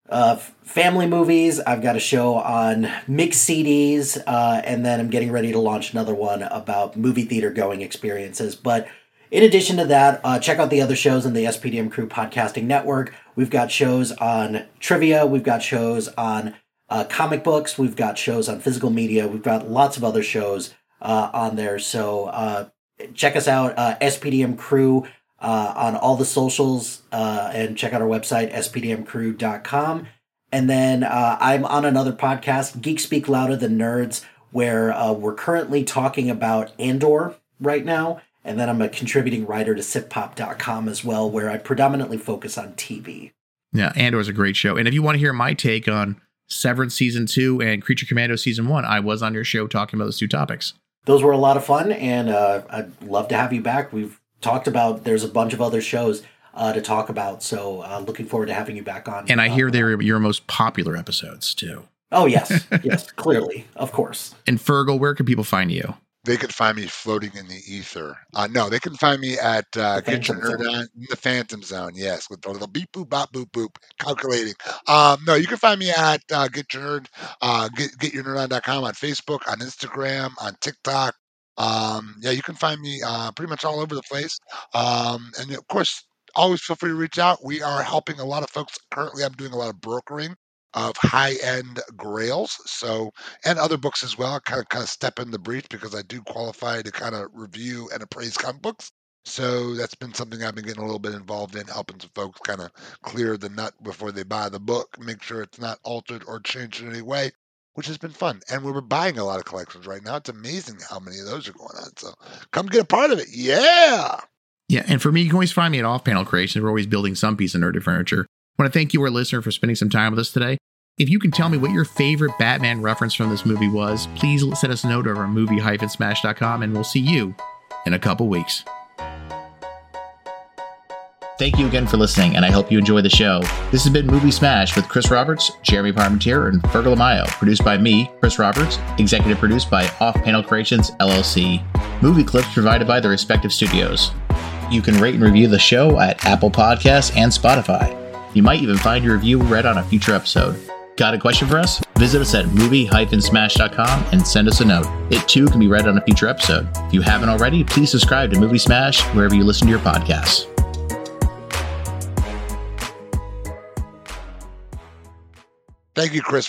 family movies. I've got a show on mixed CDs, and then I'm getting ready to launch another one about movie theater going experiences. But in addition to that, check out the other shows in the SPDM Crew Podcasting Network. We've got shows on trivia. We've got shows on comic books. We've got shows on physical media. We've got lots of other shows on there. So check us out, SPDM Crew, on all the socials, and check out our website, spdmcrew.com. And then I'm on another podcast, Geek Speak Louder Than Nerds, where we're currently talking about Andor right now. And then I'm a contributing writer to sitpop.com as well, where I predominantly focus on TV. Yeah, Andor's a great show. And if you want to hear my take on Severance Season 2 and Creature Commando Season 1, I was on your show talking about those two topics. Those were a lot of fun, and I'd love to have you back. We've talked about, there's a bunch of other shows to talk about, so looking forward to having you back on. And I hear they're your most popular episodes, too. Oh, yes. Yes, clearly. Of course. And Fergal, where can people find you? They can find me floating in the ether. No, they can find me at Get Your Nerd On in the Phantom Zone. Yes, with the little beep boop bop boop boop calculating. No, you can find me at Get Your Nerd, getyournerdon.com, on Facebook, on Instagram, on TikTok. Yeah, you can find me pretty much all over the place. And of course, always feel free to reach out. We are helping a lot of folks. Currently, I'm doing a lot of brokering of high-end grails, and other books as well. I kind of step in the breach because I do qualify to kind of review and appraise comic books. So that's been something I've been getting a little bit involved in, helping some folks kind of clear the nut before they buy the book, make sure it's not altered or changed in any way, which has been fun. And we're buying a lot of collections right now. It's amazing how many of those are going on. So come get a part of it. Yeah. Yeah, and for me, you can always find me at Off Panel Creations. We're always building some piece of nerdy furniture. I want to thank you, our listener, for spending some time with us today. If you can tell me what your favorite Batman reference from this movie was, please send us a note over at movie-smash.com, and we'll see you in a couple weeks. Thank you again for listening, and I hope you enjoy the show. This has been Movie Smash with Chris Roberts, Jeremy Parmentier, and Fergal Amayo. Produced by me, Chris Roberts. Executive produced by Off Panel Creations, LLC. Movie clips provided by the respective studios. You can rate and review the show at Apple Podcasts and Spotify. You might even find your review read on a future episode. Got a question for us? Visit us at movie-smash.com and send us a note. It too can be read on a future episode. If you haven't already, please subscribe to Movie Smash wherever you listen to your podcasts. Thank you, Chris.